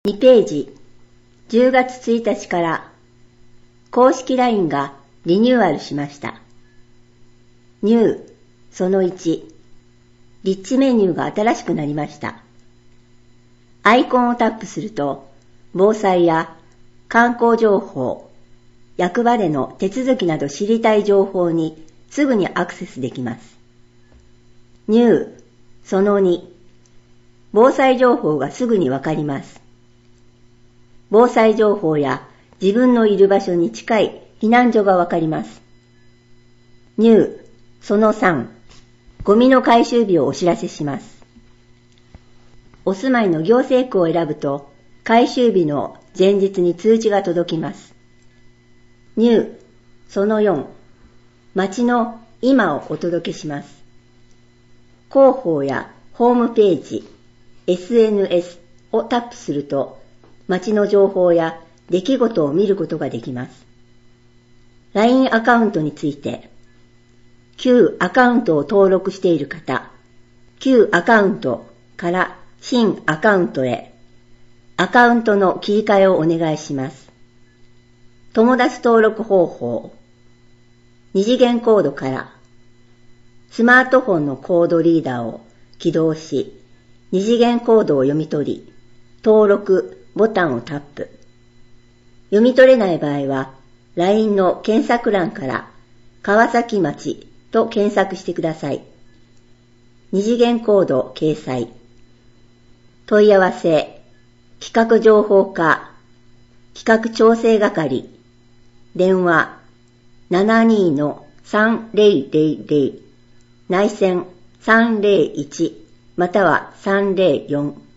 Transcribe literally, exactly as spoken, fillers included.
にページ、じゅうがつついたちから公式 ライン がリニューアルしました。ニュー、そのいち、リッチメニューが新しくなりました。アイコンをタップすると、防災や観光情報、役場での手続きなど知りたい情報にすぐにアクセスできます。ニュー、そのに、防災情報がすぐにわかります。防災情報や自分のいる場所に近い避難所がわかります。ニュー、そのさん、ゴミの回収日をお知らせします。お住まいの行政区を選ぶと、回収日の前日に通知が届きます。ニュー、そのよん、街の今をお届けします。広報やホームページ、エスエヌエス をタップすると、街の情報や出来事を見ることができます。ライン アカウントについて、旧アカウントを登録している方、旧アカウントから新アカウントへ、アカウントの切り替えをお願いします。友達登録方法、二次元コードから、スマートフォンのコードリーダーを起動し、二次元コードを読み取り、登録ボタンをタップ。読み取れない場合は、ライン の検索欄から川崎町と検索してください。二次元コード掲載。問い合わせ、企画情報課、企画調整係、電話 ななにーのさんぜろぜろぜろ、内線さんぜろいちまたはさんぜろよん。